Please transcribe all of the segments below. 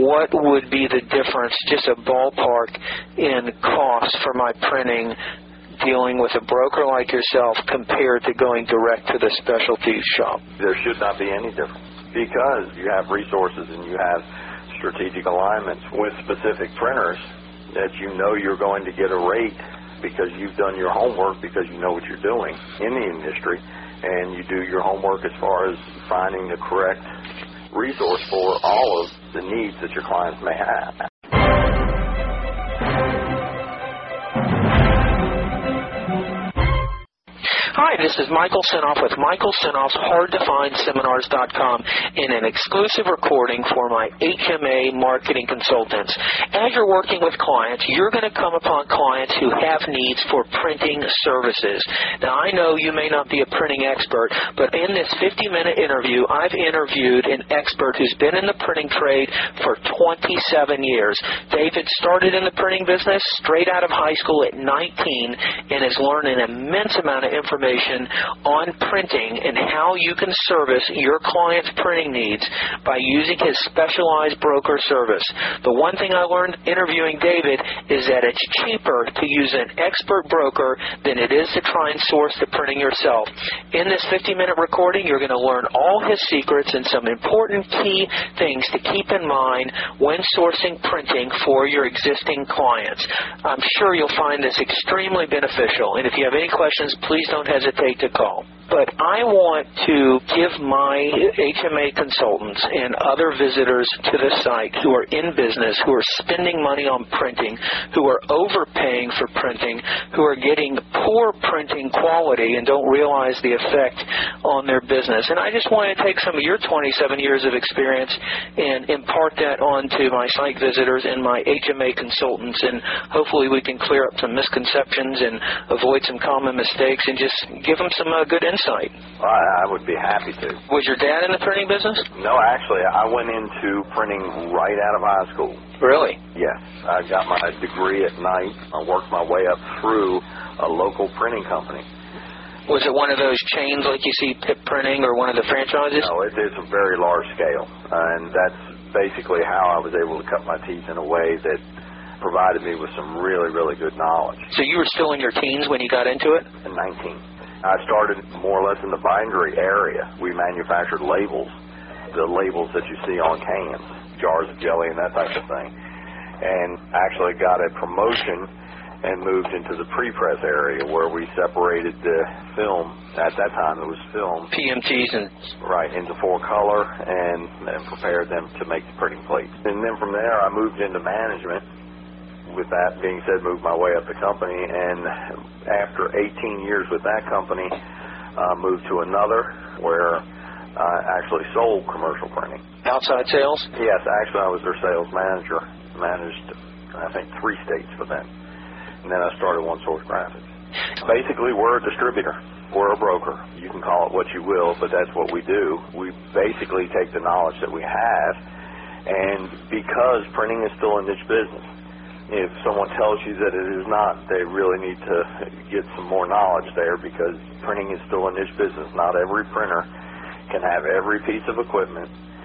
what would be the difference, just a ballpark, in cost for my printing dealing with a broker like yourself compared to going direct to the specialty shop? There should not be any difference because you have resources and you have strategic alignments with specific printers that you know you're going to get a rate because you've done your homework, because you know what you're doing in the industry, and you do your homework as far as finding the correct resource for all of the needs that your clients may have. Hi, this is Michael Sinoff with Michael Sinoff's HardToFindSeminars.com in an exclusive recording for my HMA marketing consultants. As you're working with clients, you're going to come upon clients who have needs for printing services. Now, I know you may not be a printing expert, but in this 50-minute interview, I've interviewed an expert who's been in the printing trade for 27 years. David started in the printing business straight out of high school at 19 and has learned an immense amount of information on printing and how you can service your client's printing needs by using his specialized broker service. The one thing I learned interviewing David is that it's cheaper to use an expert broker than it is to try and source the printing yourself. In this 50-minute recording, you're going to learn all his secrets and some important key things to keep in mind when sourcing printing for your existing clients. I'm sure you'll find this extremely beneficial, and if you have any questions, please don't hesitate to call. But I want to give my HMA consultants and other visitors to the site who are in business, who are spending money on printing, who are overpaying for printing, who are getting poor printing quality and don't realize the effect on their business. And I just want to take some of your 27 years of experience and impart that on to my site visitors and my HMA consultants, and hopefully we can clear up some misconceptions and avoid some common mistakes and just give them some good insight. I would be happy to. Was your dad in the printing business? No, actually, I went into printing right out of high school. Really? Yes. I got my degree at night. I worked my way up through a local printing company. Was it one of those chains like you see Pip Printing or one of the franchises? No, it's a very large scale, and that's basically how I was able to cut my teeth in a way that provided me with some really, really good knowledge. So you were still in your teens when you got into it? At 19. I started more or less in the bindery area. We manufactured labels, the labels that you see on cans, jars of jelly and that type of thing, and actually got a promotion and moved into the pre-press area where we separated the film. At that time it was film. PMTs and... Right, into 4-color and prepared them to make the printing plates. And then from there I moved into management. With that being said, moved my way up the company, and after 18 years with that company, moved to another where I actually sold commercial printing. Outside sales? Yes, actually I was their sales manager. Managed, I think, 3 states for them. And then I started One Source Graphics. Basically, we're a distributor. We're a broker. You can call it what you will, but that's what we do. We basically take the knowledge that we have, and because printing is still a niche business, if someone tells you that it is not, they really need to get some more knowledge there, because printing is still a niche business. Not every printer can have every piece of equipment.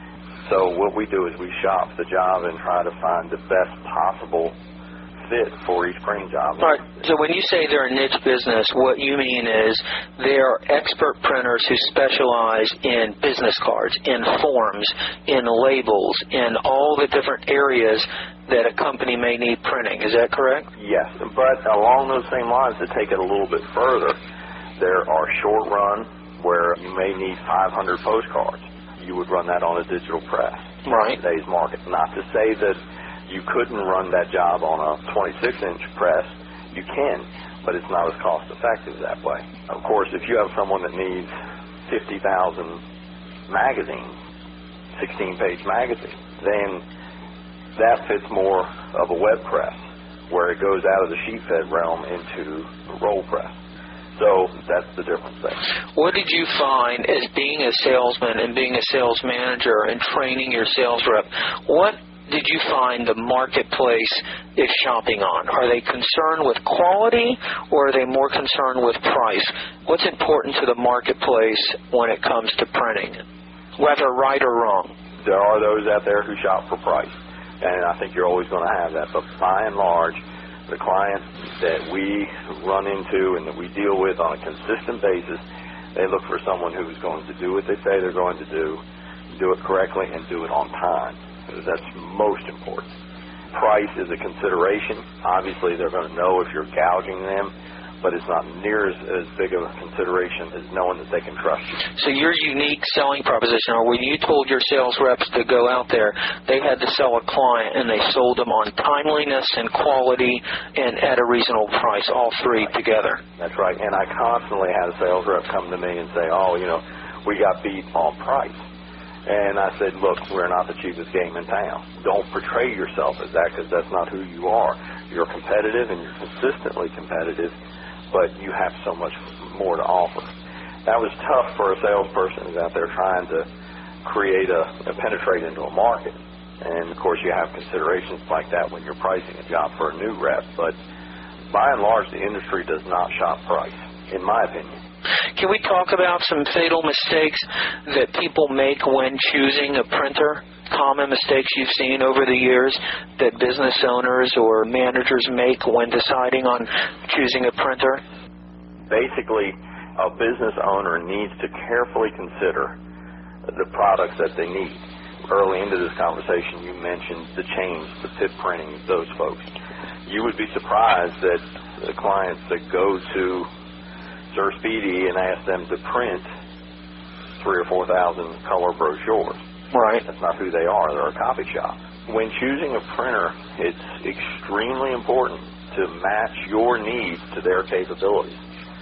So what we do is we shop the job and try to find the best possible fit for each printing job. All right. So when you say they're a niche business, what you mean is they are expert printers who specialize in business cards, in forms, in labels, in all the different areas that a company may need printing. Is that correct? Yes. But along those same lines, to take it a little bit further, there are short run where you may need 500 postcards. You would run that on a digital press. Right. In today's market. Not to say that you couldn't run that job on a 26-inch press. You can, but it's not as cost-effective that way. Of course, if you have someone that needs 50,000 magazines, 16-page magazines, then that fits more of a web press, where it goes out of the sheet-fed realm into the roll press. So that's the difference there. What did you find as being a salesman and being a sales manager and training your sales rep? What did you find the marketplace is shopping on? Are they concerned with quality, or are they more concerned with price? What's important to the marketplace when it comes to printing, whether right or wrong? There are those out there who shop for price. And I think you're always going to have that. But by and large, the clients that we run into and that we deal with on a consistent basis, they look for someone who's going to do what they say they're going to do it correctly, and do it on time. That's most important. Price is a consideration. Obviously, they're going to know if you're gouging them, but it's not near as big of a consideration as knowing that they can trust you. So your unique selling proposition, or when you told your sales reps to go out there, they had to sell a client, and they sold them on timeliness and quality and at a reasonable price, all three together. That's right. And I constantly had a sales rep come to me and say, we got beat on price. And I said, look, we're not the cheapest game in town. Don't portray yourself as that, because that's not who you are. You're competitive, and you're consistently competitive, but you have so much more to offer. That was tough for a salesperson who's out there trying to penetrate into a market. And, of course, you have considerations like that when you're pricing a job for a new rep. But by and large, the industry does not shop price, in my opinion. Can we talk about some fatal mistakes that people make when choosing a printer? Common mistakes you've seen over the years that business owners or managers make when deciding on choosing a printer? Basically, a business owner needs to carefully consider the products that they need. Early into this conversation, you mentioned the chains, the tip printing, those folks. You would be surprised that the clients that go to Sir Speedy and ask them to print 3,000 or 4,000 color brochures. Right. That's not who they are. They're a copy shop. When choosing a printer, it's extremely important to match your needs to their capabilities.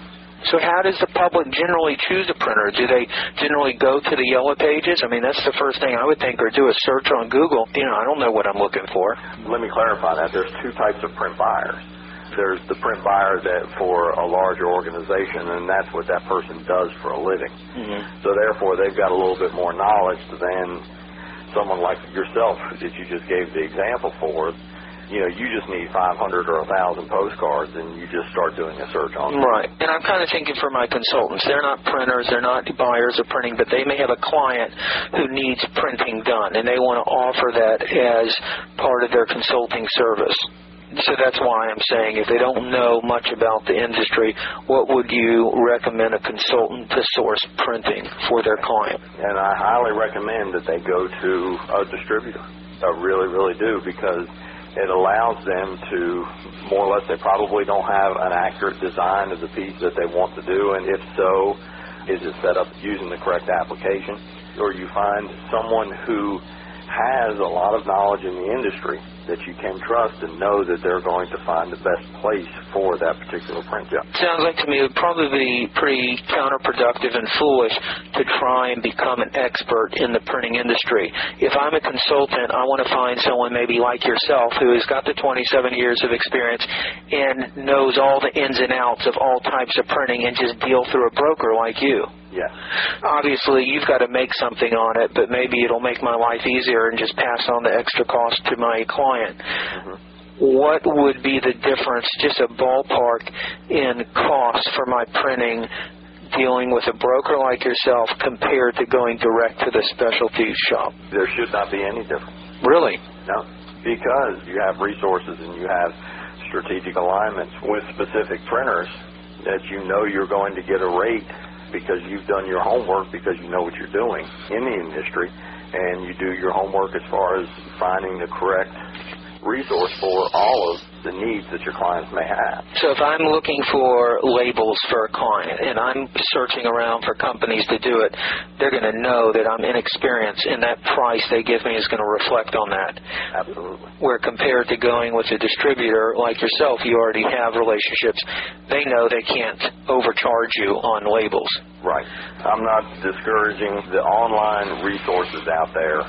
So how does the public generally choose a printer? Do they generally go to the Yellow Pages? I mean, that's the first thing I would think, or do a search on Google. I don't know what I'm looking for. Let me clarify that. There's two types of print buyers. There's the print buyer that for a larger organization, and that's what that person does for a living. Mm-hmm. So therefore, they've got a little bit more knowledge than someone like yourself that you just gave the example for. You just need 500 or 1,000 postcards, and you just start doing a search on them. Right. And I'm kind of thinking for my consultants. They're not printers. They're not buyers of printing, but they may have a client who needs printing done, and they want to offer that as part of their consulting service. So that's why I'm saying if they don't know much about the industry, what would you recommend a consultant to source printing for their client? And I highly recommend that they go to a distributor. I really, really do, because it allows them to, more or less, they probably don't have an accurate design of the piece that they want to do, and if so, is it set up using the correct application? Or you find someone who has a lot of knowledge in the industry that you can trust and know that they're going to find the best place for that particular print job. Sounds like to me it would probably be pretty counterproductive and foolish to try and become an expert in the printing industry. If I'm a consultant, I want to find someone maybe like yourself who has got the 27 years of experience and knows all the ins and outs of all types of printing and just deal through a broker like you. Yes. Obviously, you've got to make something on it, but maybe it'll make my life easier and just pass on the extra cost to my client. Mm-hmm. What would be the difference, just a ballpark, in cost for my printing dealing with a broker like yourself compared to going direct to the specialty shop? There should not be any difference. Really? No, because you have resources and you have strategic alignments with specific printers that you know you're going to get a rate because you've done your homework, because you know what you're doing in the industry, and you do your homework as far as finding the correct resource for all of the needs that your clients may have. So if I'm looking for labels for a client and I'm searching around for companies to do it, they're going to know that I'm inexperienced, and that price they give me is going to reflect on that. Absolutely. Where compared to going with a distributor like yourself, you already have relationships. They know they can't overcharge you on labels. Right. I'm not discouraging the online resources out there.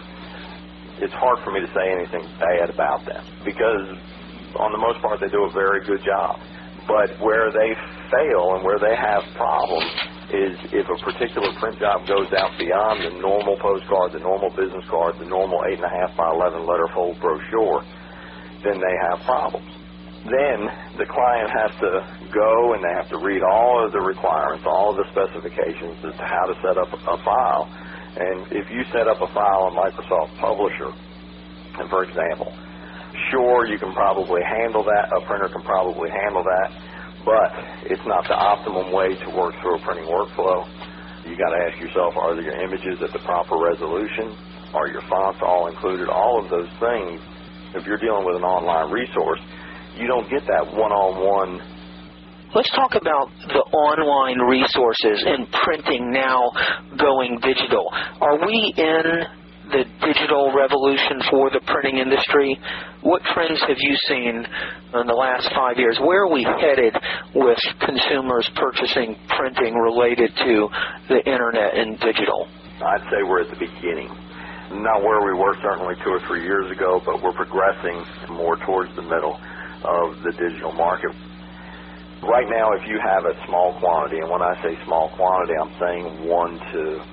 It's hard for me to say anything bad about them because, on the most part, they do a very good job. But where they fail and where they have problems is if a particular print job goes out beyond the normal postcard, the normal business card, the normal 8.5 by 11 letterfold brochure, then they have problems. Then the client has to go and they have to read all of the requirements, all of the specifications as to how to set up a file. And if you set up a file on Microsoft Publisher, and for example, Sure, you can probably handle that. A printer can probably handle that, but it's not the optimum way to work through a printing workflow. You got to ask yourself, are your images at the proper resolution? Are your fonts all included? All of those things. If you're dealing with an online resource, you don't get that one-on-one. Let's talk about the online resources and printing now going digital. Are we in the digital revolution for the printing industry? What trends have you seen in the last 5 years? Where are we headed with consumers purchasing printing related to the internet and digital? I'd say we're at the beginning. Not where we were certainly 2 or 3 years ago, but we're progressing more towards the middle of the digital market. Right now, if you have a small quantity, and when I say small quantity, I'm saying 1 to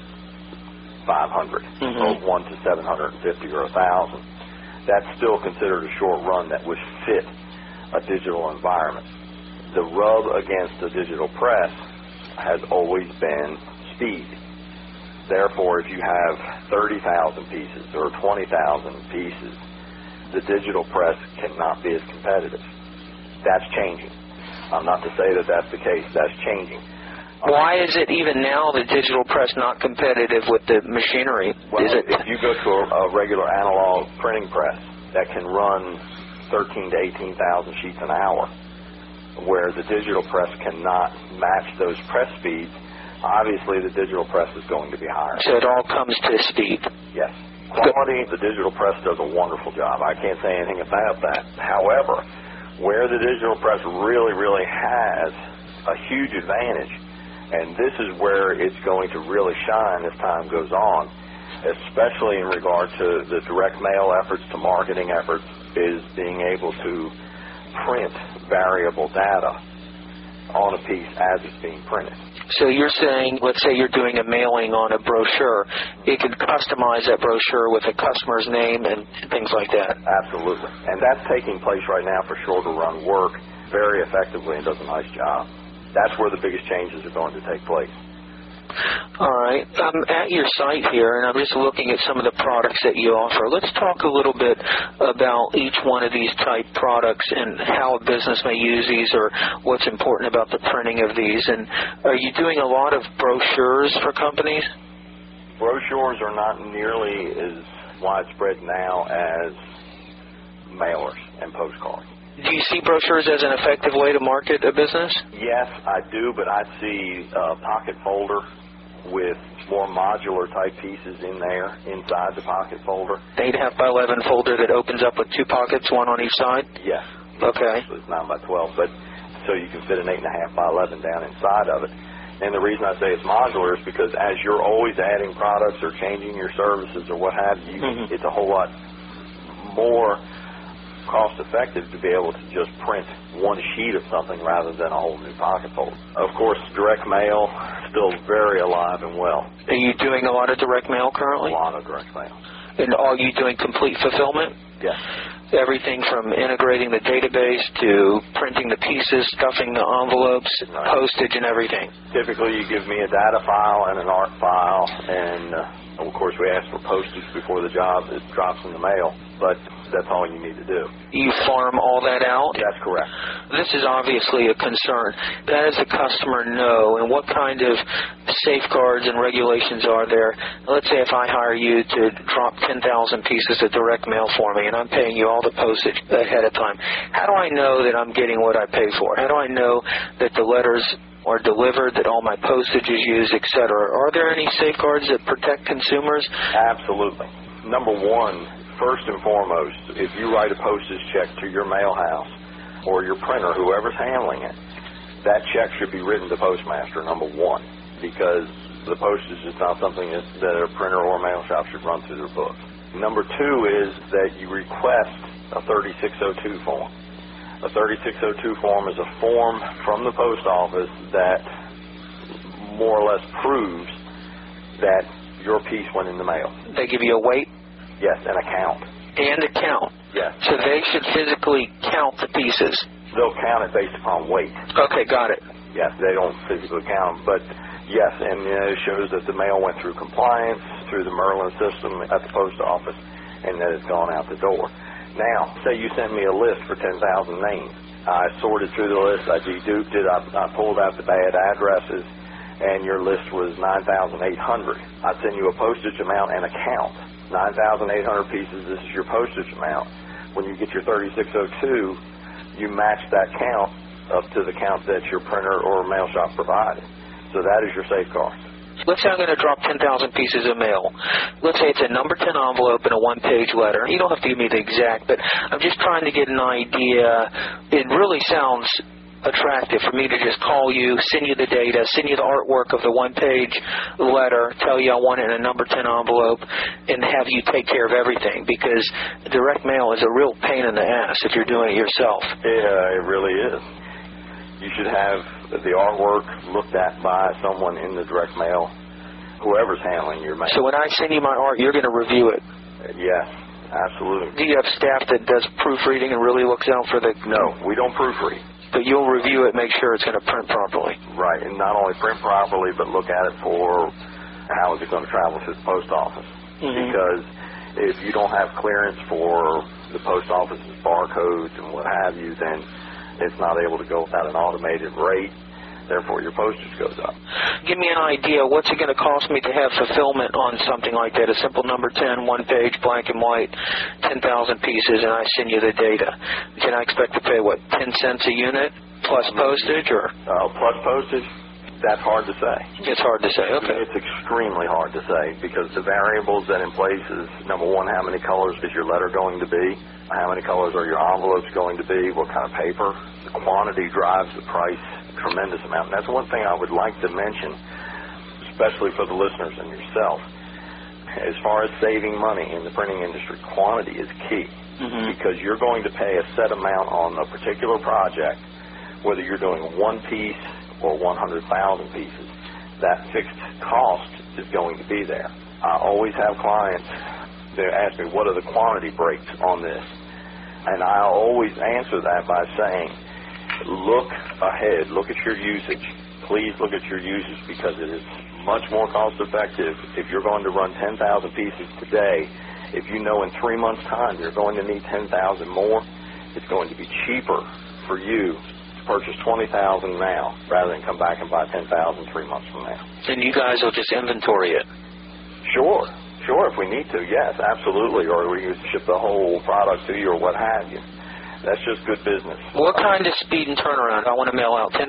500, or 1 to 750 or 1,000, that's still considered a short run that would fit a digital environment. The rub against the digital press has always been speed. Therefore, if you have 30,000 pieces or 20,000 pieces, the digital press cannot be as competitive. That's changing. Not to say that that's the case. That's changing. Why is it even now the digital press not competitive with the machinery? Well, if you go to a regular analog printing press that can run 13,000 to 18,000 sheets an hour, where the digital press cannot match those press speeds, obviously the digital press is going to be higher. So it all comes to speed. Yes. Quality, the digital press does a wonderful job. I can't say anything about that. However, where the digital press really, really has a huge advantage, and this is where it's going to really shine as time goes on, especially in regard to the direct mail efforts, to marketing efforts, is being able to print variable data on a piece as it's being printed. So you're saying, let's say you're doing a mailing on a brochure, it can customize that brochure with a customer's name and things like that. Absolutely. And that's taking place right now for shorter run work very effectively and does a nice job. That's where the biggest changes are going to take place. All right. I'm at your site here, and I'm just looking at some of the products that you offer. Let's talk a little bit about each one of these type products and how a business may use these or what's important about the printing of these. And are you doing a lot of brochures for companies? Brochures are not nearly as widespread now as mailers and postcards. Do you see brochures as an effective way to market a business? Yes, I do, but I see a pocket folder with more modular type pieces in there, inside the pocket folder. 8.5 by 11 folder that opens up with 2 pockets, one on each side? Yes. Okay. So it's 9 by 12, but so you can fit an 8.5 by 11 down inside of it. And the reason I say it's modular is because as you're always adding products or changing your services or what have you, it's a whole lot more cost-effective to be able to just print one sheet of something rather than a whole new pocket folder. Of course, direct mail still very alive and well. Are you doing a lot of direct mail currently? A lot of direct mail. And are you doing complete fulfillment? Yes. Everything from integrating the database to printing the pieces, stuffing the envelopes, postage, and everything. Typically, you give me a data file and an art file, and of course, we ask for postage before the job drops in the mail, but that's all you need to do. You farm all that out? That's correct. This is obviously a concern. How does the customer know, and what kind of safeguards and regulations are there? Let's say if I hire you to drop 10,000 pieces of direct mail for me, and I'm paying you all the postage ahead of time. How do I know that I'm getting what I pay for? How do I know that the letters are delivered, that all my postage is used, etc.? Are there any safeguards that protect consumers? Absolutely. Number one, first and foremost, if you write a postage check to your mail house or your printer, whoever's handling it, that check should be written to postmaster, number one, because the postage is not something that a printer or a mail shop should run through their books. Number two is that you request a 3602 form. A 3602 form is a form from the post office that more or less proves that your piece went in the mail. They give you a weight? Yes, and a count. And a count? Yes. So they should physically count the pieces? They'll count it based upon weight. Okay, got it. Yes, they don't physically count them, but yes, and it shows that the mail went through compliance, through the Merlin system at the post office, and that it's gone out the door. Now, say you sent me a list for 10,000 names. I sorted through the list, I deduped it, I pulled out the bad addresses, and your list was 9,800. I'd send you a postage amount and a count. 9,800 pieces, this is your postage amount. When you get your 3602, you match that count up to the count that your printer or mail shop provided. So that is your safeguard. Let's say I'm going to drop 10,000 pieces of mail. Let's say it's a number 10 envelope and a one-page letter. You don't have to give me the exact, but I'm just trying to get an idea. It really sounds attractive for me to just call you, send you the data, send you the artwork of the one-page letter, tell you I want it in a number 10 envelope, and have you take care of everything, because direct mail is a real pain in the ass if you're doing it yourself. Yeah, it really is. You should have the artwork looked at by someone in the direct mail, whoever's handling your mail. So when I send you my art, you're going to review it? Yes, absolutely. Do you have staff that does proofreading and really looks out for the... No, we don't proofread. But you'll review it, make sure it's going to print properly. Right, and not only print properly, but look at it for how is it going to travel to the post office. Mm-hmm. Because if you don't have clearance for the post office's barcodes and what have you, then it's not able to go without an automated rate. Therefore, your postage goes up. Give me an idea. What's it going to cost me to have fulfillment on something like that? A simple number 10, one page, black and white, 10,000 pieces, and I send you the data. Can I expect to pay, 10 cents a unit plus postage? Or plus postage? That's hard to say. It's hard to say, okay. It's extremely hard to say because the variables that in place is, number one, how many colors is your letter going to be? How many colors are your envelopes going to be? What kind of paper? The quantity drives the price a tremendous amount. And that's one thing I would like to mention, especially for the listeners and yourself. As far as saving money in the printing industry, quantity is key because you're going to pay a set amount on a particular project, whether you're doing one piece or 100,000 pieces. That fixed cost is going to be there. I always have clients that ask me, what are the quantity breaks on this? And I always answer that by saying, look ahead, look at your usage. Please look at your usage because it is much more cost effective if you're going to run 10,000 pieces today. If you know in 3 months' time you're going to need 10,000 more, it's going to be cheaper for you purchase 20,000 now rather than come back and buy 10,000 3 months from now. And you guys will just inventory it? Sure, if we need to, yes, absolutely. Or we ship the whole product to you or what have you. That's just good business. What kind of speed and turnaround? I want to mail out 10,000,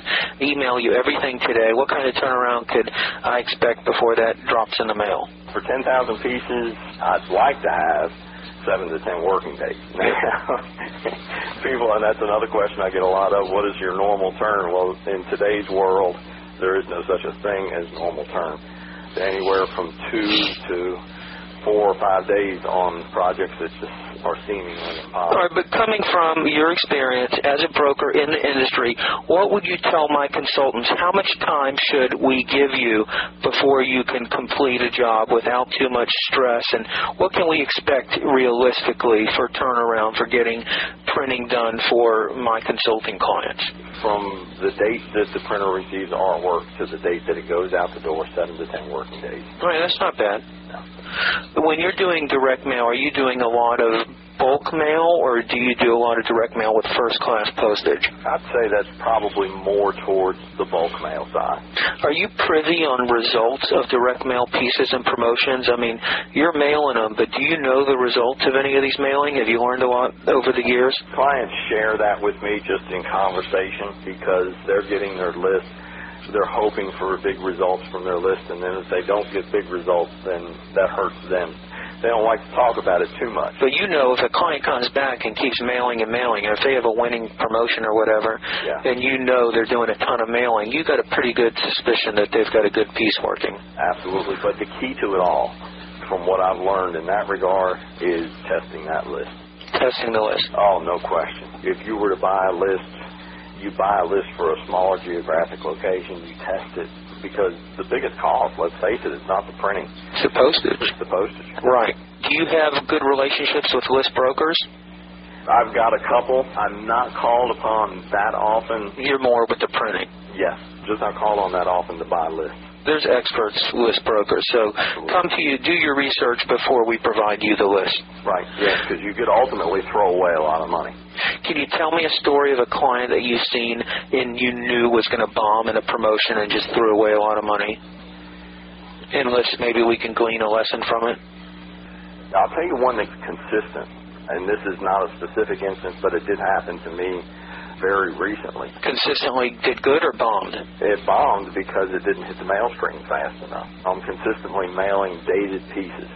email you everything today. What kind of turnaround could I expect before that drops in the mail? For 10,000 pieces, I'd like to have 7 to 10 working days. Now, people, and that's another question I get a lot of, what is your normal turn? Well, in today's world, there is no such a thing as normal turn. Anywhere from 2 to 4 or 5 days on projects that just are seemingly impossible. All right, but coming from your experience as a broker in the industry, what would you tell my consultants? How much time should we give you before you can complete a job without too much stress? And what can we expect realistically for turnaround for getting printing done for my consulting clients? From the date that the printer receives artwork to the date that it goes out the door, 7 to 10 working days. All right, that's not bad. No. When you're doing direct mail, are you doing a lot of bulk mail, or do you do a lot of direct mail with first-class postage? I'd say that's probably more towards the bulk mail side. Are you privy on results of direct mail pieces and promotions? I mean, you're mailing them, but do you know the results of any of these mailing? Have you learned a lot over the years? Clients share that with me just in conversation because they're getting their list. They're hoping for big results from their list, and then if they don't get big results, then that hurts them. They don't like to talk about it too much. But you know, if a client comes back and keeps mailing and mailing, and if they have a winning promotion or whatever, then you know they're doing a ton of mailing, you got a pretty good suspicion that they've got a good piece working. Absolutely. But the key to it all, from what I've learned in that regard, is testing that list. Testing the list. Oh, no question. If you were to buy a list, you buy a list for a smaller geographic location, you test it, because the biggest cost, let's face it, is not the printing. It's the postage. It's the postage. Right. Do you have good relationships with list brokers? I've got a couple. I'm not called upon that often. You're more with the printing? Yes. Just not called on that often to buy lists. There's experts, list brokers. So come to you, do your research before we provide you the list. Right, yes, because you could ultimately throw away a lot of money. Can you tell me a story of a client that you've seen and you knew was going to bomb in a promotion and just threw away a lot of money? And maybe we can glean a lesson from it. I'll tell you one that's consistent, and this is not a specific instance, but it did happen to me very recently. Consistently did good or bombed? It bombed because it didn't hit the mail stream fast enough. I'm consistently mailing dated pieces,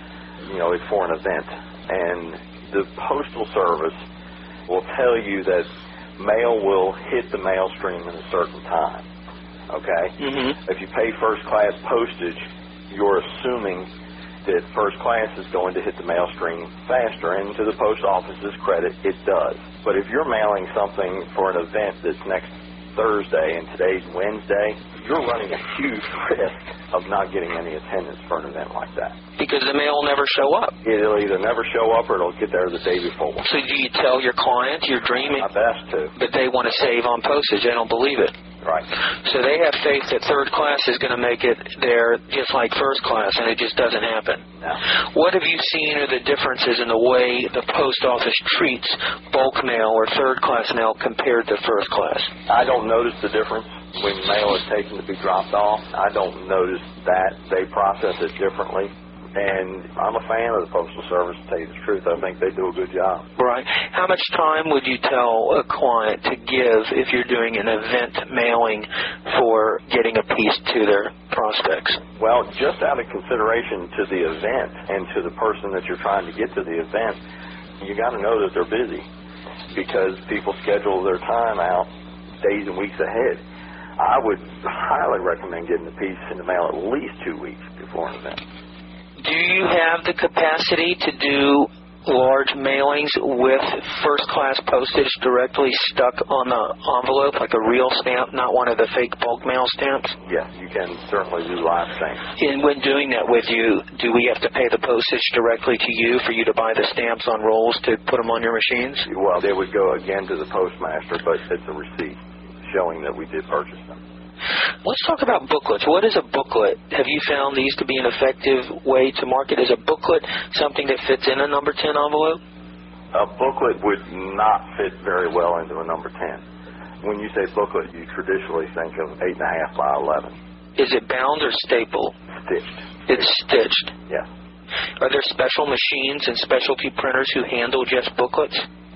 for an event. And the Postal Service will tell you that mail will hit the mail stream in a certain time. Okay? Mm-hmm. If you pay first class postage, you're assuming that first class is going to hit the mail stream faster, and to the post office's credit, it does. But if you're mailing something for an event that's next Thursday and today's Wednesday, you're running a huge risk of not getting any attendance for an event like that. Because the mail will never show up. It'll either never show up or it'll get there the day before. So do you tell your client you're dreaming? My best to. But they want to save on postage. They don't believe it. Right. So they have faith that third class is going to make it there just like first class, and it just doesn't happen. No. What have you seen are the differences in the way the post office treats bulk mail or third class mail compared to first class? I don't notice the difference when mail is taken to be dropped off. I don't notice that. They process it differently. And I'm a fan of the Postal Service, to tell you the truth. I think they do a good job. Right. How much time would you tell a client to give if you're doing an event mailing for getting a piece to their prospects? Well, just out of consideration to the event and to the person that you're trying to get to the event, you got to know that they're busy because people schedule their time out days and weeks ahead. I would highly recommend getting the piece in the mail at least 2 weeks before an event. Do you have the capacity to do large mailings with first-class postage directly stuck on the envelope, like a real stamp, not one of the fake bulk mail stamps? Yes, you can certainly do live stamps. And when doing that with you, do we have to pay the postage directly to you for you to buy the stamps on rolls to put them on your machines? Well, they would go again to the postmaster, but it's a receipt showing that we did purchase them. Let's talk about booklets. What is a booklet? Have you found these to be an effective way to market? Is a booklet something that fits in a number 10 envelope? A booklet would not fit very well into a number 10. When you say booklet, you traditionally think of 8.5 by 11. Is it bound or stapled? Stitched. It's stitched. Yes. Are there special machines and specialty printers who handle just booklets?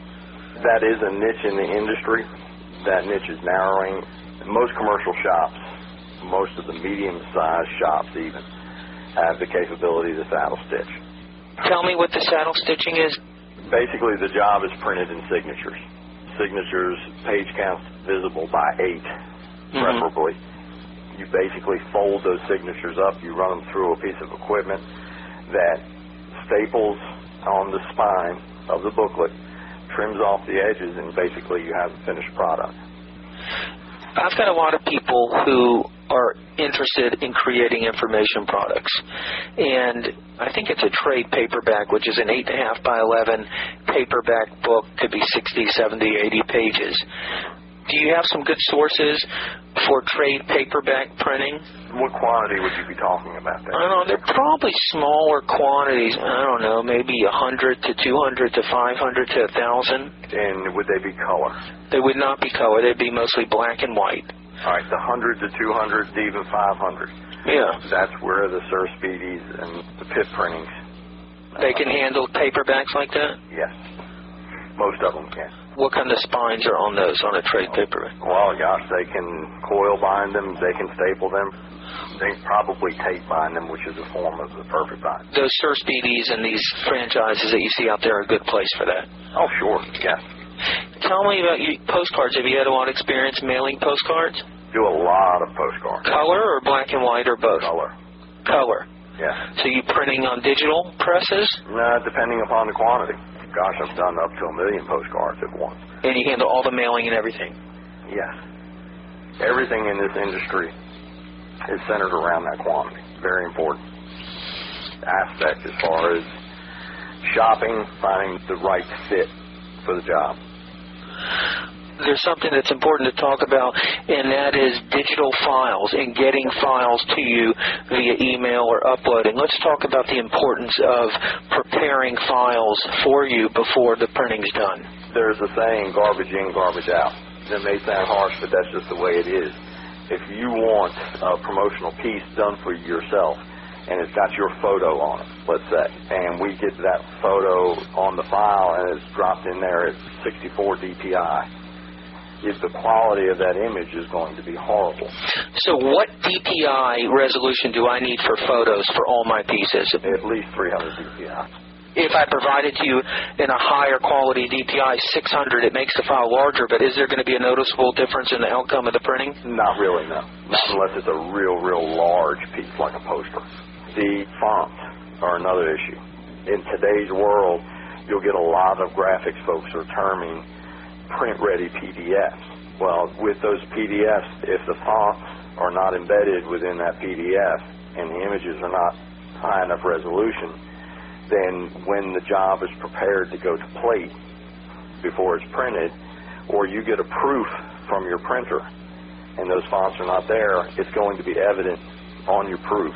That is a niche in the industry. That niche is narrowing. Most commercial shops, most of the medium-sized shops even, have the capability to saddle stitch. Tell me what the saddle stitching is. Basically, the job is printed in signatures. Signatures, page counts visible by 8, preferably. You basically fold those signatures up. You run them through a piece of equipment that staples on the spine of the booklet, trims off the edges, and basically you have a finished product. I've got a lot of people who are interested in creating information products. And I think it's a trade paperback, which is an 8.5 by 11 paperback book, could be 60, 70, 80 pages. Do you have some good sources for trade paperback printing? What quantity would you be talking about there? I don't know. They're probably smaller quantities. I don't know, maybe 100 to 200 to 500 to 1,000. And would they be color? They would not be color. They'd be mostly black and white. All right, the 100 to 200 to even 500. Yeah. That's where the Sir Speedies and the Pitt printings. They can handle paperbacks like that? Yes. Most of them can. What kind of spines are on those, on a trade paperback? Well, gosh, they can coil bind them. They can staple them. They probably tape bind them, which is a form of the perfect bind. Those Sir Speedies and these franchises that you see out there are a good place for that. Oh, sure, yes. Tell me about your postcards. Have you had a lot of experience mailing postcards? Do a lot of postcards. Color or black and white or both? Color. Color. Yeah. So you printing on digital presses? Depending upon the quantity. Gosh, I've done up to 1 million postcards at once. And you handle all the mailing and everything? Yes. Everything in this industry is centered around that quantity. Very important aspect as far as shopping, finding the right fit for the job. there's something that's important to talk about, and that is digital files and getting files to you via email or uploading. Let's talk about the importance of preparing files for you before the printing's done. There's a saying, garbage in, garbage out. It may sound harsh, but that's just the way it is. If you want a promotional piece done for yourself, and it's got your photo on it, let's say, and we get that photo on the file and it's dropped in there at 64 DPI, if the quality of that image is going to be horrible. So what DPI resolution do I need for photos for all my pieces? At least 300 DPI. If I provide it to you in a higher quality DPI, 600, it makes the file larger, but is there going to be a noticeable difference in the outcome of the printing? Not really, no. Not unless it's a real large piece like a poster. The fonts are another issue. In today's world, you'll get a lot of graphics folks are terming print-ready PDFs. Well, with those PDFs, if the fonts are not embedded within that PDF and the images are not high enough resolution, then when the job is prepared to go to plate before it's printed, or you get a proof from your printer and those fonts are not there, it's going to be evident on your proof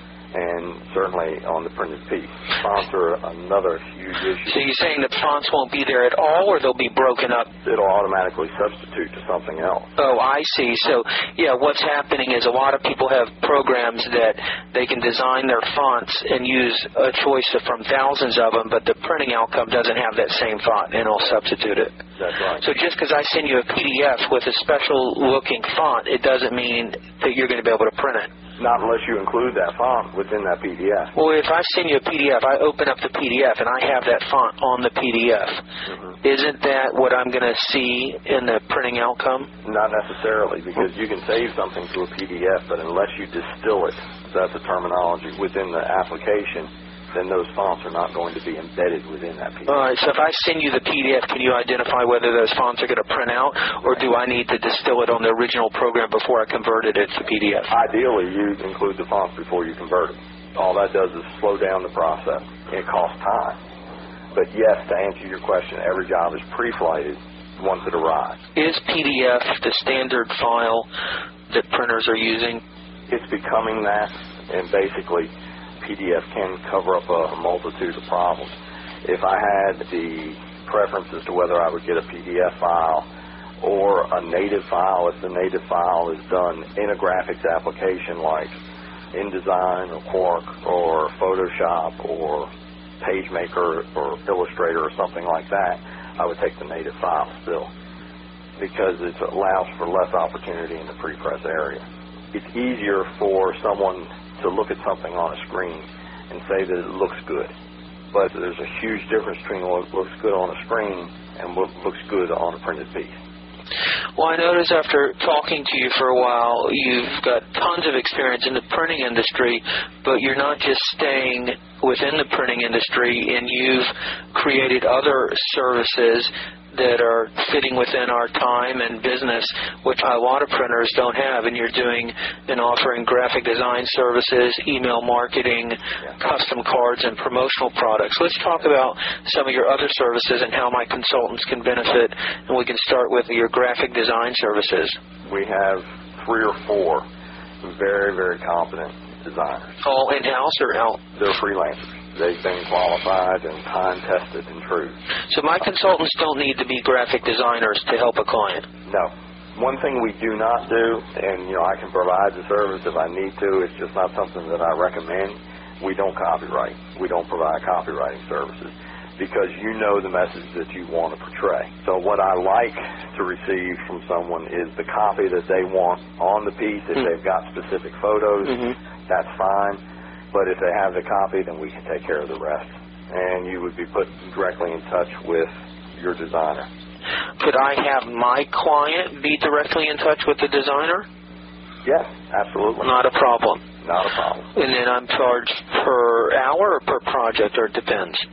and certainly on the printed piece. Fonts are another huge issue. So you're saying the fonts won't be there at all, or they'll be broken up? It'll automatically substitute to something else. Oh, I see. So, yeah, what's happening is a lot of people have programs that they can design their fonts and use a choice from thousands of them, but the printing outcome doesn't have that same font, and it'll substitute it. That's right. So just because I send you a PDF with a special-looking font, it doesn't mean that you're going to be able to print it. Not unless you include that font within that PDF. Well, if I send you a PDF, I open up the PDF, and I have that font on the PDF. Mm-hmm. Isn't that what I'm going to see in the printing outcome? Not necessarily, because you can save something to a PDF, but unless you distill it, that's the terminology, within the application, then those fonts are not going to be embedded within that PDF. All right, so if I send you the PDF, can you identify whether those fonts are going to print out, or do I need to distill it on the original program before I converted it to PDF? Ideally, you include the fonts before you convert it. All that does is slow down the process. It costs time. But yes, to answer your question, every job is pre-flighted once it arrives. Is PDF the standard file that printers are using? It's becoming that, and basically PDF can cover up a multitude of problems. If I had the preference as to whether I would get a PDF file or a native file, if the native file is done in a graphics application like InDesign or Quark or Photoshop or PageMaker or Illustrator or something like that, I would take the native file still, because it allows for less opportunity in the pre-press area. It's easier for someone to look at something on a screen and say that it looks good. But there's a huge difference between what looks good on a screen and what looks good on a printed piece. Well, I notice after talking to you for a while, you've got tons of experience in the printing industry, but you're not just staying within the printing industry, and you've created other services that are fitting within our time and business, which a lot of printers don't have, and you're doing and offering graphic design services, email marketing, custom cards, and promotional products. Let's talk about some of your other services and how my consultants can benefit, and we can start with your graphic design services. We have 3 or 4 very competent designers. All in-house or out? They're freelancers. They've been qualified and time-tested and true. So my consultants don't need to be graphic designers to help a client? No. One thing we do not do, and I can provide the service if I need to, it's just not something that I recommend. We don't copyright. We don't provide copywriting services because you know the message that you want to portray. So what I like to receive from someone is the copy that they want on the piece. If they've got specific photos, that's fine. But if they have the copy, then we can take care of the rest. And you would be put directly in touch with your designer. Could I have my client be directly in touch with the designer? Yes, absolutely. Not a problem? Not a problem. And then I'm charged per hour or per project, or it depends?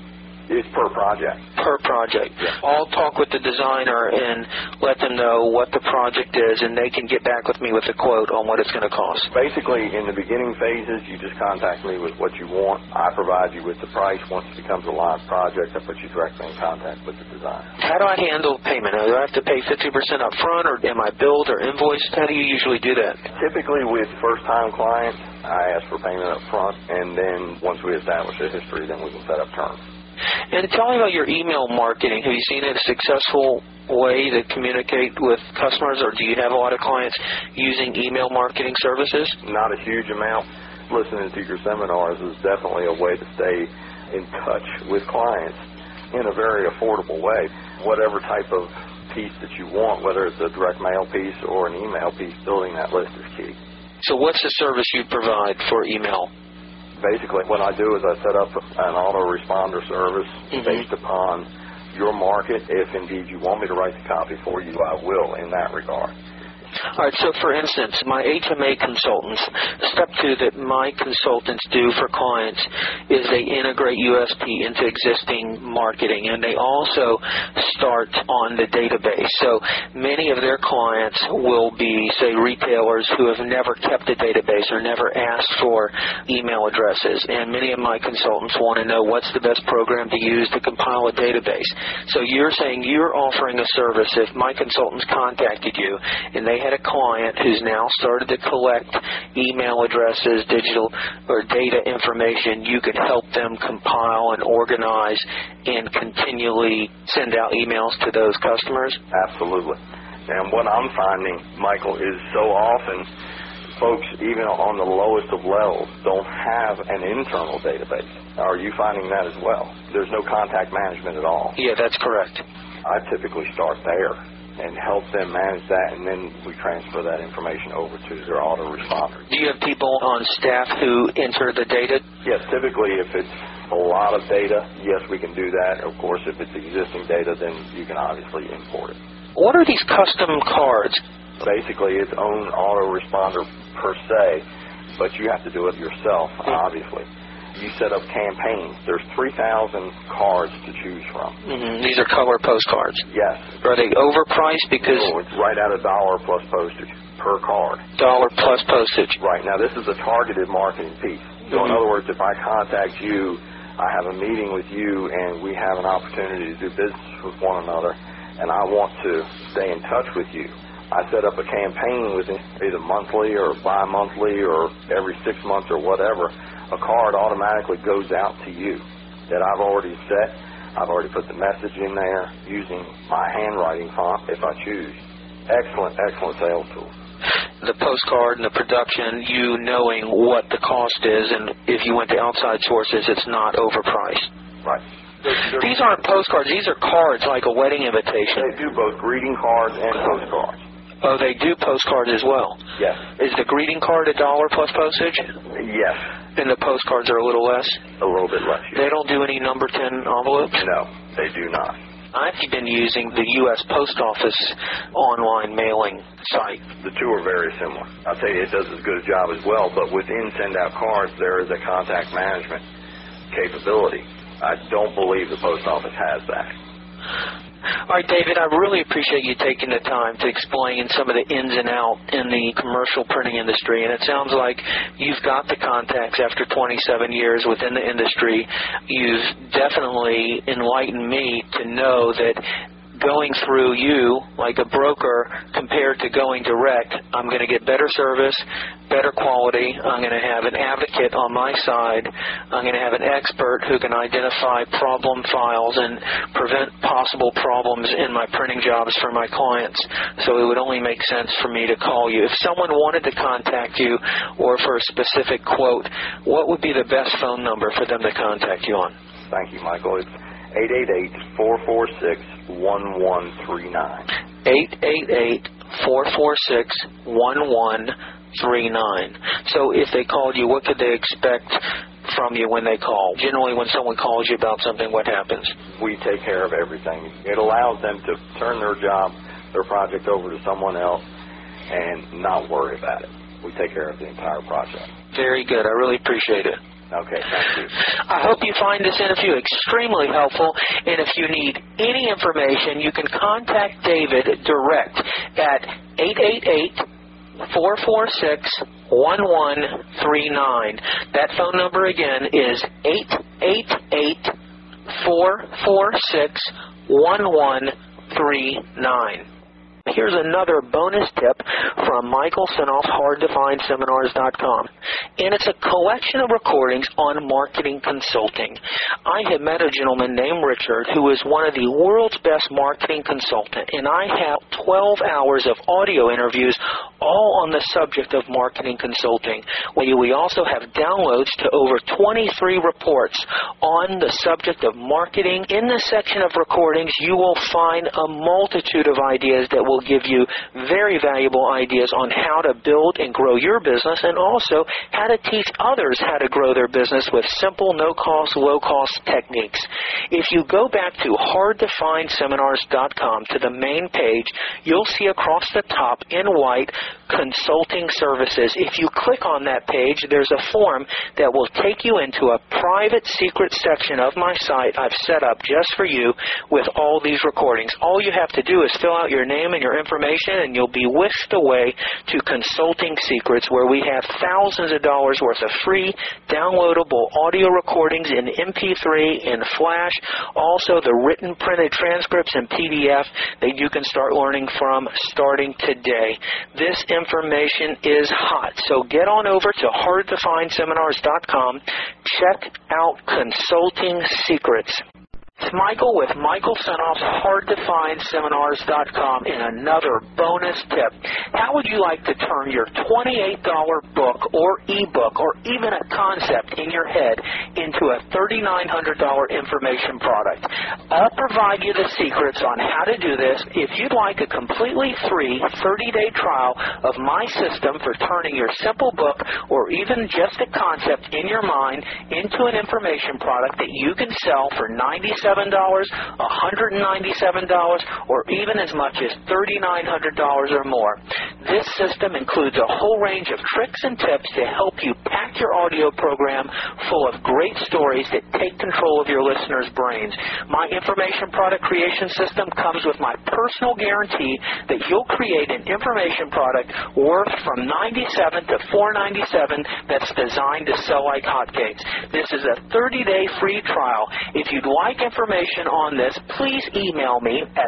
It's per project. Per project. Yeah. I'll talk with the designer and let them know what the project is, and they can get back with me with a quote on what it's going to cost. Basically, in the beginning phases, you just contact me with what you want. I provide you with the price. Once it becomes a live project, I put you directly in contact with the designer. How do I handle payment? Do I have to pay 50% up front, or am I billed or invoiced? How do you usually do that? Typically, with first-time clients, I ask for payment up front, and then once we establish a history, then we can set up terms. And tell me about your email marketing. Have you seen it a successful way to communicate with customers, or do you have a lot of clients using email marketing services? Not a huge amount. Listening to your seminars is definitely a way to stay in touch with clients in a very affordable way. Whatever type of piece that you want, whether it's a direct mail piece or an email piece, building that list is key. So what's the service you provide for email? Basically, what I do is I set up an autoresponder service based upon your market. If indeed you want me to write the copy for you, I will in that regard. All right, so for instance, my HMA consultants, step 2 that my consultants do for clients is they integrate USP into existing marketing, and they also start on the database. So many of their clients will be, say, retailers who have never kept a database or never asked for email addresses, and many of my consultants want to know what's the best program to use to compile a database. So you're saying you're offering a service. If my consultants contacted you and they had a client who's now started to collect email addresses, digital or data information, you could help them compile and organize and continually send out emails to those customers? Absolutely. And what I'm finding, Michael, is so often folks, even on the lowest of levels, don't have an internal database. Are you finding that as well? There's no contact management at all. Yeah, that's correct. I typically start there and help them manage that, and then we transfer that information over to their autoresponder. Do you have people on staff who enter the data? Yes, typically if it's a lot of data, yes, we can do that. Of course, if it's existing data, then you can obviously import it. What are these custom cards? Basically, its own autoresponder per se, but you have to do it yourself, obviously. You set up campaigns. There's 3,000 cards to choose from. These are color postcards. Yes. Are they overpriced because... No, it's right at $1 plus postage per card. $1 plus postage. Right. Now, this is a targeted marketing piece. So, in other words, if I contact you, I have a meeting with you, and we have an opportunity to do business with one another, and I want to stay in touch with you, I set up a campaign within either monthly or bi-monthly or every 6 months or whatever. A card automatically goes out to you that I've already set. I've already put the message in there using my handwriting font if I choose. Excellent, excellent sales tool. The postcard and the production, you knowing what the cost is, and if you went to outside sources, it's not overpriced. Right. These aren't postcards. These are cards like a wedding invitation. They do both greeting cards and postcards. Oh, they do postcards as well? Yes. Is the greeting card $1 plus postage? Yes. And the postcards are a little less? A little bit less, yes. They don't do any number 10 envelopes? No, they do not. I've been using the U.S. Post Office online mailing site. The two are very similar. I'll tell you, it does as good a job as well, but within send-out cards, there is a contact management capability. I don't believe the post office has that. All right, David, I really appreciate you taking the time to explain some of the ins and outs in the commercial printing industry. And it sounds like you've got the contacts after 27 years within the industry. You've definitely enlightened me to know that going through you, like a broker, compared to going direct, I'm going to get better service, better quality. I'm going to have an advocate on my side. I'm going to have an expert who can identify problem files and prevent possible problems in my printing jobs for my clients. So it would only make sense for me to call you. If someone wanted to contact you or for a specific quote, what would be the best phone number for them to contact you on? Thank you, Michael. It's 888-446-1139. 888-446-1139. So if they called you, what could they expect from you when they call? Generally, when someone calls you about something, what happens? We take care of everything. It allows them to turn their job, their project over to someone else and not worry about it. We take care of the entire project. Very good. I really appreciate it. Okay, thank you. I hope you find this interview extremely helpful, and if you need any information, you can contact David direct at 888-446-1139. That phone number again is 888-446-1139. Here's another bonus tip from Michael Senoff, HardToFindSeminars.com. And it's a collection of recordings on marketing consulting. I have met a gentleman named Richard who is one of the world's best marketing consultant, and I have 12 hours of audio interviews all on the subject of marketing consulting. We also have downloads to over 23 reports on the subject of marketing. In this section of recordings, you will find a multitude of ideas that will give you very valuable ideas on how to build and grow your business, and also how to teach others how to grow their business with simple, no-cost, low-cost techniques. If you go back to HardToFindSeminars.com to the main page, you'll see across the top in white consulting services. If you click on that page, there's a form that will take you into a private secret section of my site I've set up just for you with all these recordings. All you have to do is fill out your name and your information, and you'll be whisked away to Consulting Secrets, where we have thousands of dollars worth of free downloadable audio recordings in MP3, in Flash, also the written printed transcripts in PDF that you can start learning from starting today. This information is hot, so get on over to HardToFindSeminars.com. Check out Consulting Secrets. It's Michael with Michael Senoff's HardToFindSeminars.com in another bonus tip. How would you like to turn your $28 book or ebook or even a concept in your head into a $3,900 information product? I'll provide you the secrets on how to do this. If you'd like a completely free 30-day trial of my system for turning your simple book or even just a concept in your mind into an information product that you can sell for $97, $197, or even as much as $3,900 or more. This system includes a whole range of tricks and tips to help you pack your audio program full of great stories that take control of your listeners' brains. My information product creation system comes with my personal guarantee that you'll create an information product worth from $97 to $497 that's designed to sell like hotcakes. This is a 30-day free trial. If you'd like information on this, please email me at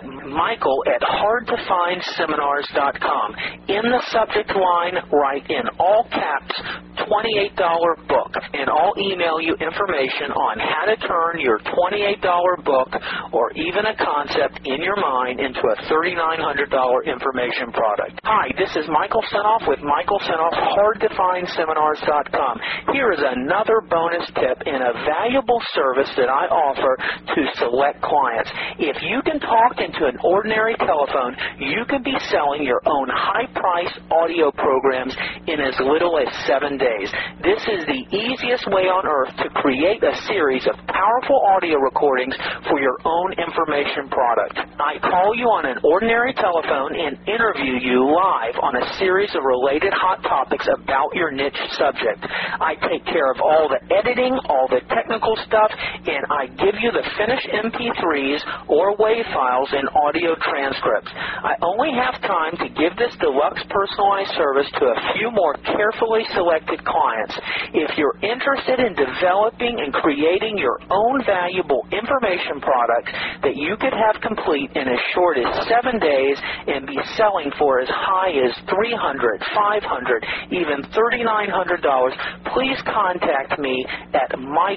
michael@hardtofindseminars.com. In the subject line, write in all caps, $28 book, and I'll email you information on how to turn your $28 book or even a concept in your mind into a $3,900 information product. Hi, this is Michael Senoff with Michael Senoff, HardToFindSeminars.com. Here is another bonus tip and a valuable service that I offer to select clients. If you can talk into an ordinary telephone, you can be selling your own high-priced audio programs in as little as 7 days. This is the easiest way on earth to create a series of powerful audio recordings for your own information product. I call you on an ordinary telephone and interview you live on a series of related hot topics about your niche subject. I take care of all the editing, all the technical stuff, and I give you the finished MP3s or WAV files and audio transcripts. I only have time to give this deluxe personalized service to a few more carefully selected clients. If you're interested in developing and creating your own valuable information product that you could have complete in as short as 7 days and be selling for as high as $300, $500, even $3,900, please contact me at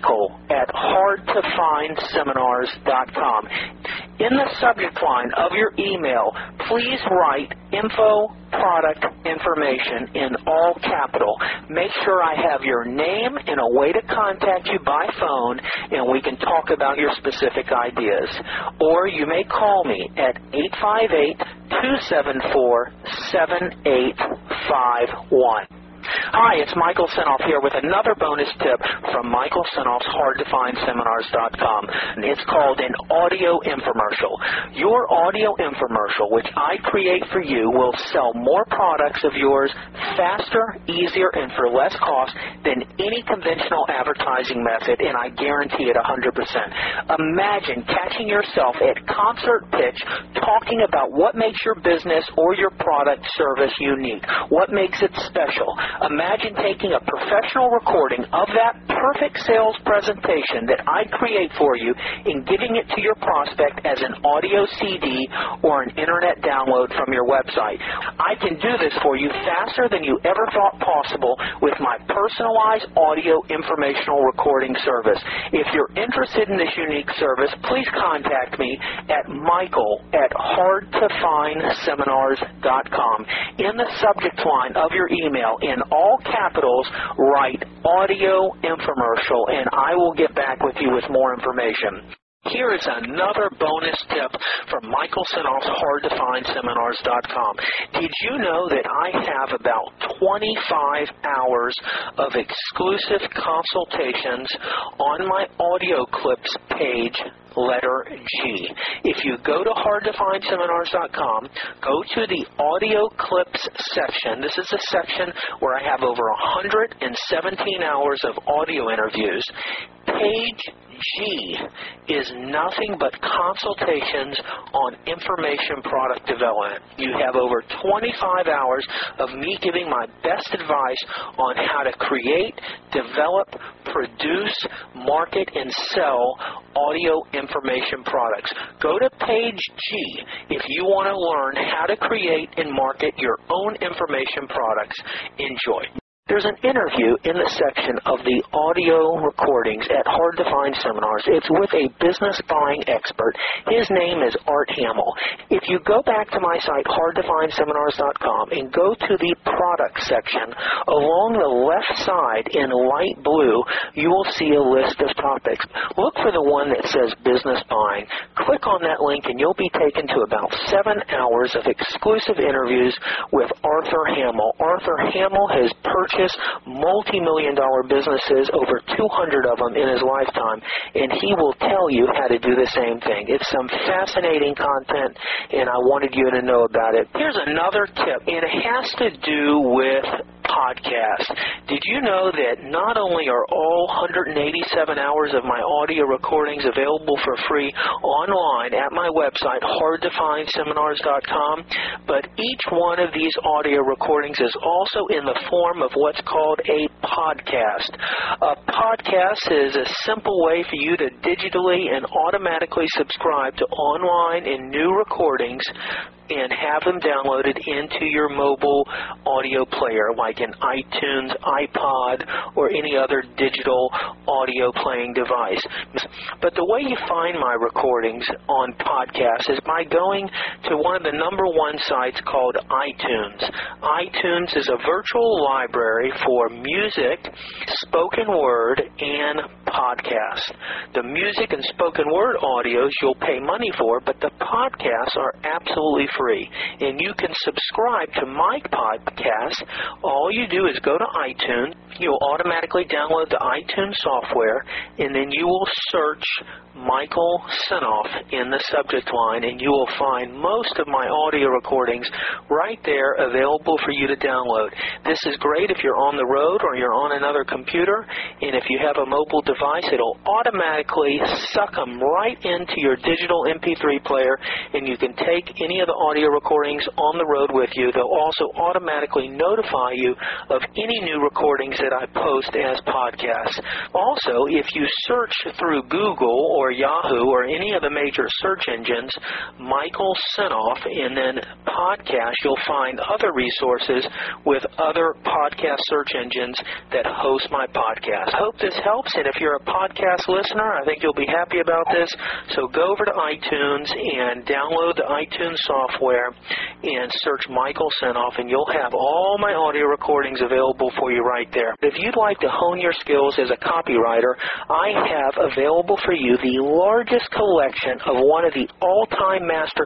michael@hardtofindseminars.com. In the subject line of your email, please write info product information in all capital. Make sure I have your name and a way to contact you by phone, and we can talk about your specific ideas. Or you may call me at 858-274-7851. Hi, it's Michael Senoff here with another bonus tip from Michael Senoff's HardToFindSeminars.com. It's called an audio infomercial. Your audio infomercial, which I create for you, will sell more products of yours faster, easier, and for less cost than any conventional advertising method, and I guarantee it 100%. Imagine catching yourself at concert pitch talking about what makes your business or your product service unique, what makes it special. Imagine taking a professional recording of that perfect sales presentation that I create for you and giving it to your prospect as an audio CD or an internet download from your website. I can do this for you faster than you ever thought possible with my personalized audio informational recording service. If you're interested in this unique service, please contact me at michael@hardtofindseminars.com. In the subject line of your email, in all capitals, write audio infomercial, and I will get back with you with more information. Here is another bonus tip from Michael Senoff's HardToFindSeminars.com. Did you know that I have about 25 hours of exclusive consultations on my audio clips page, letter G? If you go to HardToFindSeminars.com, go to the audio clips section. This is a section where I have over 117 hours of audio interviews. Page G is nothing but consultations on information product development. You have over 25 hours of me giving my best advice on how to create, develop, produce, market, and sell audio information products. Go to page G if you want to learn how to create and market your own information products. Enjoy. There's an interview in the section of the audio recordings at Hard to Find Seminars. It's with a business buying expert. His name is Art Hamill. If you go back to my site, HardToFindSeminars.com, and go to the product section, along the left side in light blue, you will see a list of topics. Look for the one that says business buying. Click on that link and you'll be taken to about 7 hours of exclusive interviews with Arthur Hamill. Arthur Hamill has purchased multi-million-dollar businesses, over 200 of them in his lifetime, and he will tell you how to do the same thing. It's some fascinating content, and I wanted you to know about it. Here's another tip, and it has to do with podcasts. Did you know that not only are all 187 hours of my audio recordings available for free online at my website, HardToFindSeminars.com, but each one of these audio recordings is also in the form of what's called a podcast. A podcast is a simple way for you to digitally and automatically subscribe to online and new recordings and have them downloaded into your mobile audio player like an iTunes, iPod, or any other digital audio playing device. But the way you find my recordings on podcasts is by going to one of the #1 sites called iTunes. iTunes is a virtual library for music, spoken word, and podcasts. The music and spoken word audios you'll pay money for, but the podcasts are absolutely free. And you can subscribe to my podcast. All you do is go to iTunes. You'll automatically download the iTunes software, and then you will search Michael Senoff in the subject line, and you will find most of my audio recordings right there available for you to download. This is great if you're on the road or you're on another computer, and if you have a mobile device, it'll automatically suck them right into your digital MP3 player, and you can take any of the audio recordings on the road with you. They'll also automatically notify you of any new recordings that I post as podcasts. Also, if you search through Google or Yahoo or any of the major search engines, Michael Senoff, and then podcast, you'll find other resources with other podcast search engines that host my podcast. I hope this helps, and if you're a podcast listener, I think you'll be happy about this. So go over to iTunes and download the iTunes software and search Michael Senoff, and you'll have all my audio recordings available for you right there. If you'd like to hone your skills as a copywriter, I have available for you the largest collection of one of the all-time master copywriters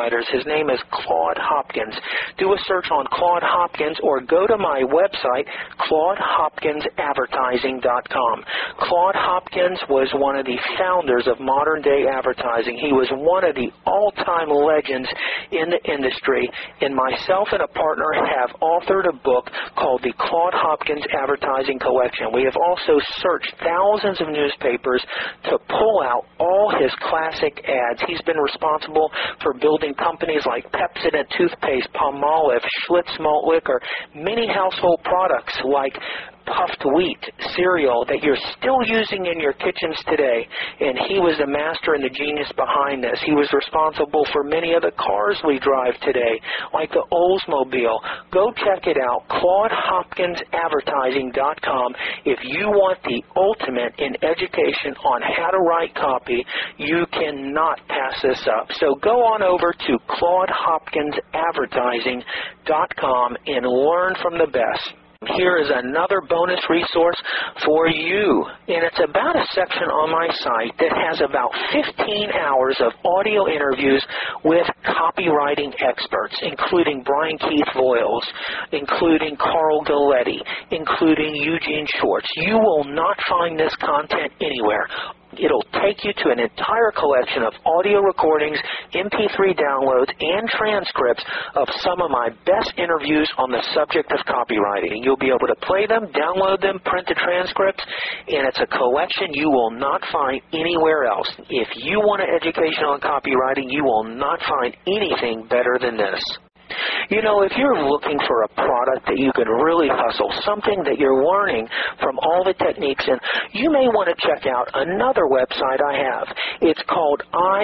copywriters. His name is Claude Hopkins. Do a search on Claude Hopkins or go to my website, ClaudeHopkinsAdvertising.com. Claude Hopkins was one of the founders of modern-day advertising. He was one of the all-time legends in the industry, and myself and a partner have authored a book called the Claude Hopkins Advertising Collection. We have also searched thousands of newspapers to pull out all his classic ads. He's been responsible for building companies like Pepsodent toothpaste, Palmolive, Schlitz malt liquor, many household products like puffed wheat cereal that you're still using in your kitchens today, and he was the master and the genius behind this. He was responsible for many of the cars we drive today, like the Oldsmobile. Go check it out, ClaudeHopkinsAdvertising.com. If you want the ultimate in education on how to write copy, you cannot pass this up. So go on over to ClaudeHopkinsAdvertising.com and learn from the best. Here is another bonus resource for you, and it's about a section on my site that has about 15 hours of audio interviews with copywriting experts, including Brian Keith Voiles, including Carl Galletti, including Eugene Schwartz. You will not find this content anywhere. It'll take you to an entire collection of audio recordings, MP3 downloads, and transcripts of some of my best interviews on the subject of copywriting. You'll be able to play them, download them, print the transcripts, and it's a collection you will not find anywhere else. If you want an education on copywriting, you will not find anything better than this. You know, if you're looking for a product that you can really hustle, something that you're learning from all the techniques, and you may want to check out another website I have. It's called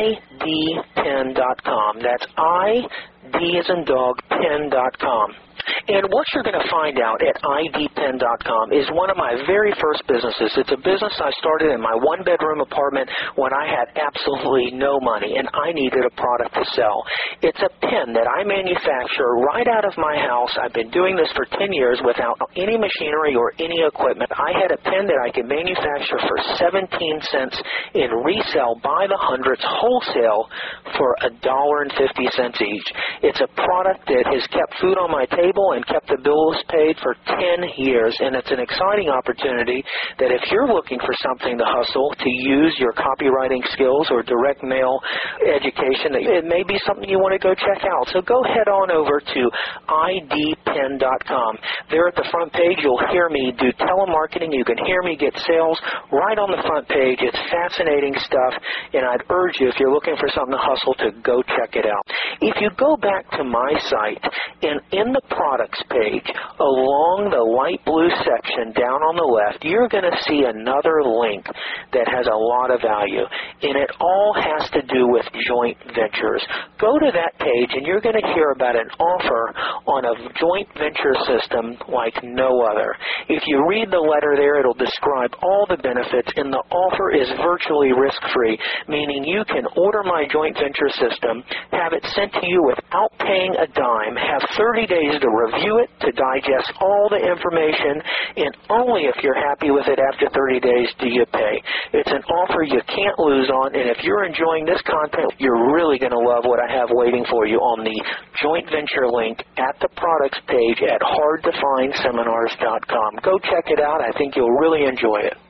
idpen.com. That's ID as in dog, pen.com. And what you're going to find out at idpen.com is one of my very first businesses. It's a business I started in my one-bedroom apartment when I had absolutely no money and I needed a product to sell. It's a pen that I manufacture right out of my house. I've been doing this for 10 years without any machinery or any equipment. I had a pen that I could manufacture for 17 cents and resell by the hundreds wholesale for $1.50 each. It's a product that has kept food on my table and kept the bills paid for 10 years, and it's an exciting opportunity that if you're looking for something to hustle, to use your copywriting skills or direct mail education, it may be something you want to go check out. So go head on over to idpen.com. There at the front page, you'll hear me do telemarketing. You can hear me get sales right on the front page. It's fascinating stuff, and I'd urge you, if you're looking for something to hustle, to go check it out. If you go back to my site, and in the products page, along the light blue section down on the left, you're going to see another link that has a lot of value, and it all has to do with joint ventures. Go to that page, and you're going to hear about an offer on a joint venture system like no other. If you read the letter there, it'll describe all the benefits, and the offer is virtually risk-free, meaning you can order my joint venture system, have it sent to you without paying a dime, have 30 days to review it, to digest all the information, and only if you're happy with it after 30 days do you pay. It's an offer you can't lose on, and if you're enjoying this content, you're really going to love what I have waiting for you on the joint venture link at the products page at hardtofindseminars.com. Go check it out. I think you'll really enjoy it.